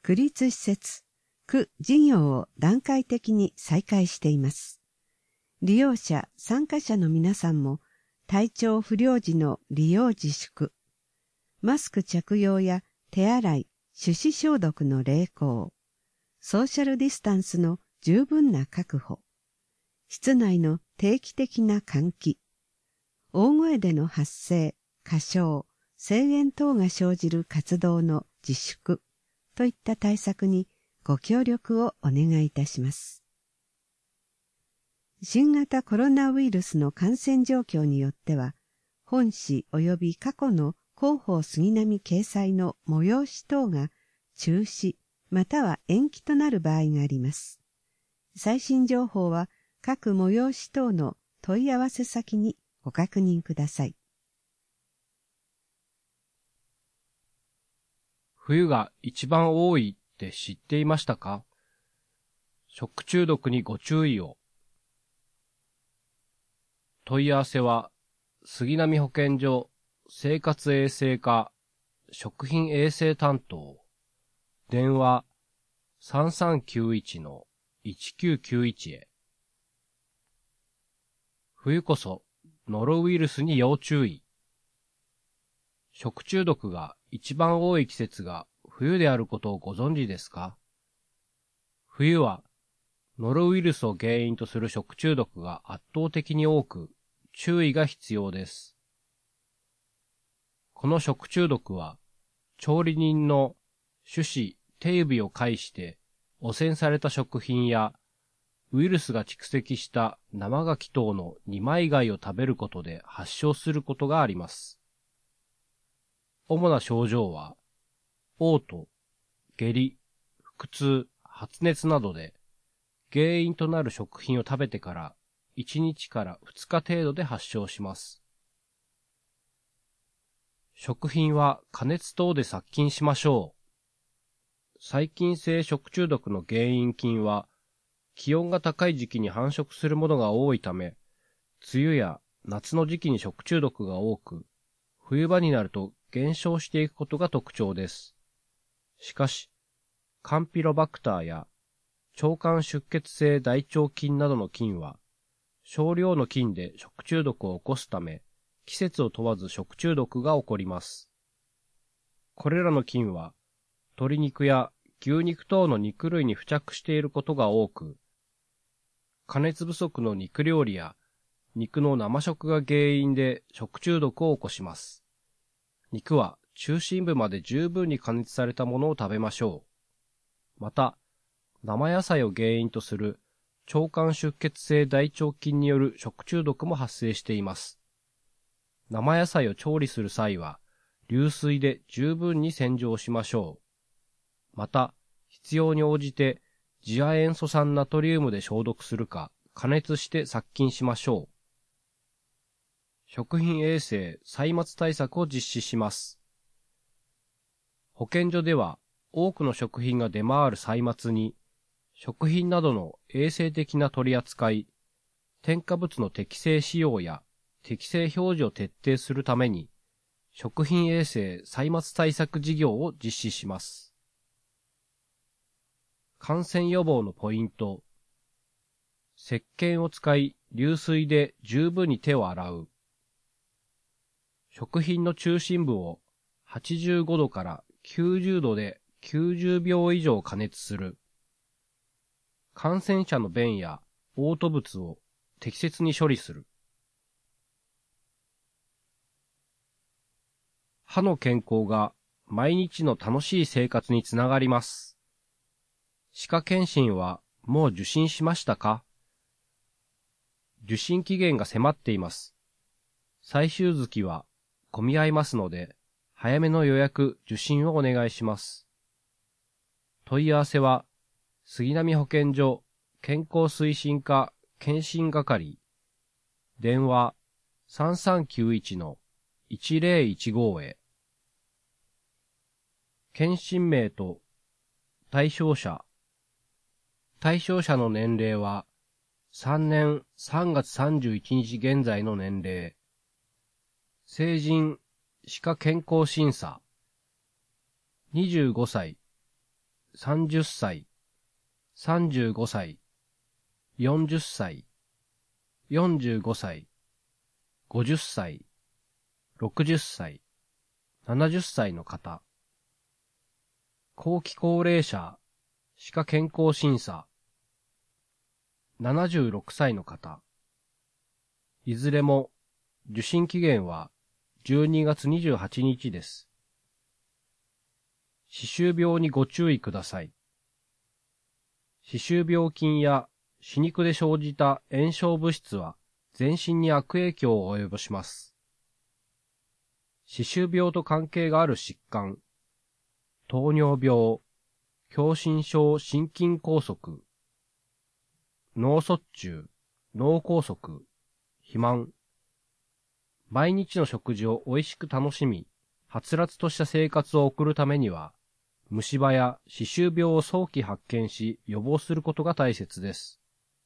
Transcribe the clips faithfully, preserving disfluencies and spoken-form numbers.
区立施設、区事業を段階的に再開しています。利用者、参加者の皆さんも体調不良時の利用自粛、マスク着用や手洗い、手指消毒の励行、ソーシャルディスタンスの十分な確保、室内の定期的な換気、大声での発声、歌唱、声援等が生じる活動の自粛といった対策にご協力をお願いいたします。新型コロナウイルスの感染状況によっては、本誌及び過去の広報杉並掲載の催し等が中止または延期となる場合があります。最新情報は各催し等の問い合わせ先にご確認ください。 冬が一番多いって知っていましたか？食中毒にご注意を。問い合わせは、杉並保健所生活衛生課食品衛生担当、電話 さんさんきゅういちのいちきゅうきゅういち へ。冬こそノロウイルスに要注意。食中毒が一番多い季節が冬であることをご存知ですか？冬はノロウイルスを原因とする食中毒が圧倒的に多く、注意が必要です。この食中毒は、調理人の手指、手指を介して汚染された食品や、ウイルスが蓄積した生牡蠣等の二枚貝を食べることで発症することがあります。主な症状は、嘔吐、下痢、腹痛、発熱などで、原因となる食品を食べてからいちにちからふつか程度で発症します。食品は加熱等で殺菌しましょう。細菌性食中毒の原因菌は気温が高い時期に繁殖するものが多いため、梅雨や夏の時期に食中毒が多く、冬場になると減少していくことが特徴です。しかし、カンピロバクターや腸管出血性大腸菌などの菌は、少量の菌で食中毒を起こすため、季節を問わず食中毒が起こります。これらの菌は、鶏肉や牛肉等の肉類に付着していることが多く、加熱不足の肉料理や肉の生食が原因で食中毒を起こします。肉は中心部まで十分に加熱されたものを食べましょう。また、生野菜を原因とする腸管出血性大腸菌による食中毒も発生しています。生野菜を調理する際は、流水で十分に洗浄しましょう。また、必要に応じて次亜塩素酸ナトリウムで消毒するか、加熱して殺菌しましょう。食品衛生歳末対策を実施します。保健所では、多くの食品が出回る歳末に、食品などの衛生的な取り扱い、添加物の適正使用や適正表示を徹底するために、食品衛生歳末対策事業を実施します。感染予防のポイント。石鹸を使い、流水で十分に手を洗う。食品の中心部をはちじゅうごどからきゅうじゅうどできゅうじゅうびょう以上加熱する。感染者の便や嘔吐物を適切に処理する。歯の健康が毎日の楽しい生活につながります。歯科検診はもう受診しましたか？受診期限が迫っています。最終月は混み合いますので、早めの予約・受診をお願いします。問い合わせは、杉並保健所健康推進課検診係、電話 さんさんきゅういちのいちぜろいちご へ。検診名と対象者。対象者の年齢は、さんねんさんがつさんじゅういちにち現在の年齢。成人、歯科健康審査。にじゅうごさい。 さんじゅっさい、さんじゅうごさい、よんじゅっさい、よんじゅうごさい、ごじゅっさい、ろくじゅっさい、ななじゅっさいの方、後期高齢者、歯科健康審査、ななじゅうろくさいの方、いずれも受診期限はじゅうにがつにじゅうはちにちです。歯周病にご注意ください。歯周病菌や歯肉で生じた炎症物質は全身に悪影響を及ぼします。歯周病と関係がある疾患、糖尿病、狭心症心筋梗塞、脳卒中、脳梗塞、肥満、毎日の食事を美味しく楽しみ、はつらつとした生活を送るためには、虫歯や歯周病を早期発見し予防することが大切です。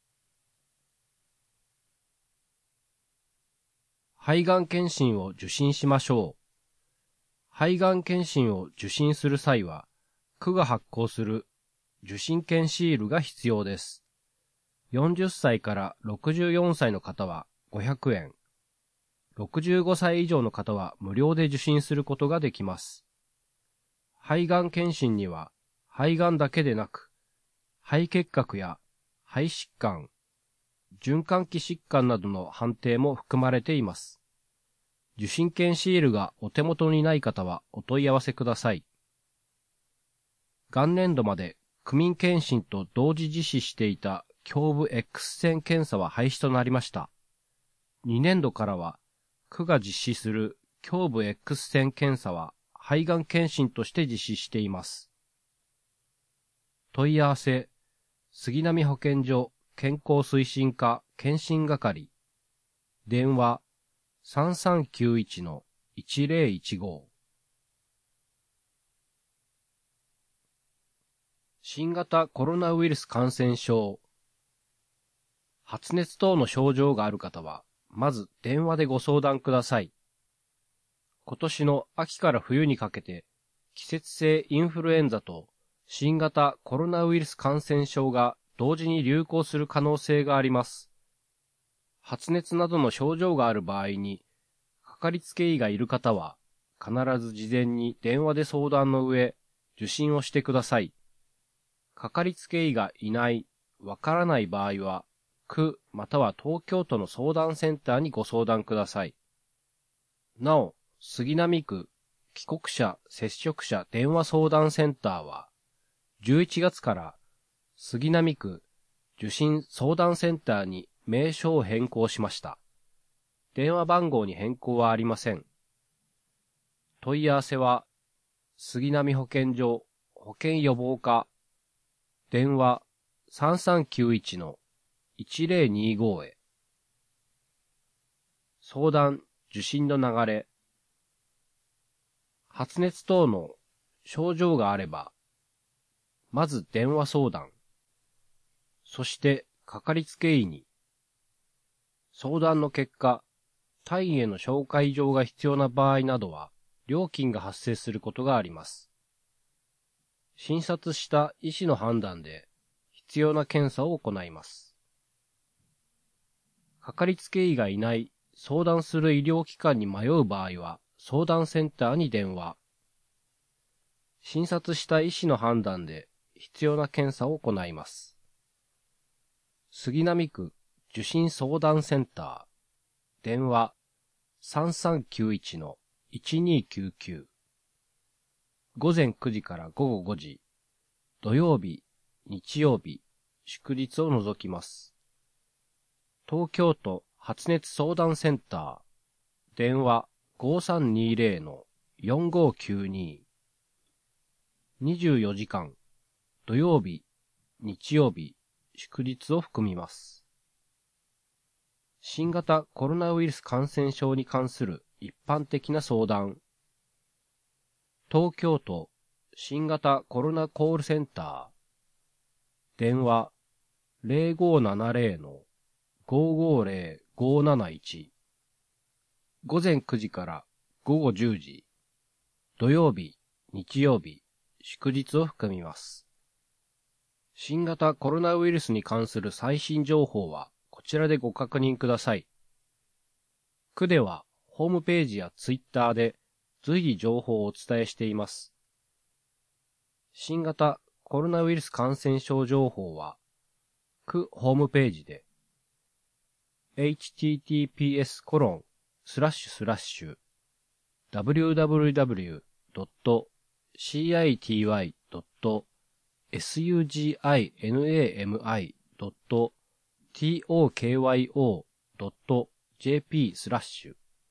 肺がん検診を受診しましょう。肺がん検診を受診する際は、区が発行する受診券シールが必要です。よんじゅっさいからろくじゅうよんさいの方はごひゃくえん、ろくじゅうごさい以上の方は無料で受診することができます。肺がん検診には、肺がんだけでなく、肺結核や肺疾患、循環器疾患などの判定も含まれています。受診券シールがお手元にない方はお問い合わせください。元年度まで区民検診と同時実施していた胸部 X 線検査は廃止となりました。にねんどからは区が実施する胸部 X 線検査は肺がん検診として実施しています。問い合わせ、杉並保健所健康推進課検診係、電話 さんさんきゅういちのいちぜろいちご。新型コロナウイルス感染症、発熱等の症状がある方は、まず電話でご相談ください。今年の秋から冬にかけて、季節性インフルエンザと新型コロナウイルス感染症が同時に流行する可能性があります。発熱などの症状がある場合に、かかりつけ医がいる方は、必ず事前に電話で相談の上、受診をしてください。かかりつけ医がいない、わからない場合は、区または東京都の相談センターにご相談ください。なお、杉並区帰国者接触者電話相談センターは、じゅういちがつから杉並区受診相談センターに名称を変更しました。電話番号に変更はありません。問い合わせは、杉並保健所保健予防課、電話 さんさんきゅういちのいちぜろにご へ。相談・受診の流れ。発熱等の症状があれば、まず電話相談、そしてかかりつけ医に。相談の結果、他院への紹介状が必要な場合などは、料金が発生することがあります。診察した医師の判断で、必要な検査を行います。かかりつけ医がいない相談する医療機関に迷う場合は、相談センターに電話。診察した医師の判断で必要な検査を行います。杉並区受診相談センター、電話 さんさんきゅういちのいちにきゅうきゅう。午前くじから午後ごじ、土曜日、日曜日、祝日を除きます。東京都発熱相談センター、電話 ごさんにぜろのよんごきゅうに。にじゅうよじかん、土曜日、日曜日、祝日を含みます。新型コロナウイルス感染症に関する一般的な相談。東京都新型コロナコールセンター、電話 ぜろごななぜろのごごぜろごなないち。午前くじから午後じゅうじ、土曜日、日曜日、祝日を含みます。 新型コロナウイルスに関する最新情報はこちらでご確認ください。区ではホームページやツイッターで随時情報をお伝えしています。新型コロナウイルス感染症情報は区ホームページで エイチティーティーピーエスコロンスラッシュスラッシュダブリューダブリューダブリュードットシーアイティーワイドットエスユージーアイエヌエーエムアイドットトーキョードットジェーピースラッシュ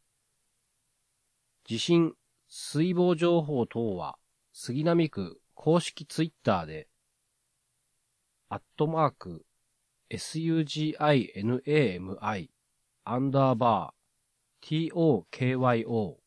地震、水防情報等は杉並区公式ツイッターでアットマーク エスユージーアイエヌエーエムアイ アンダーバー トーキョー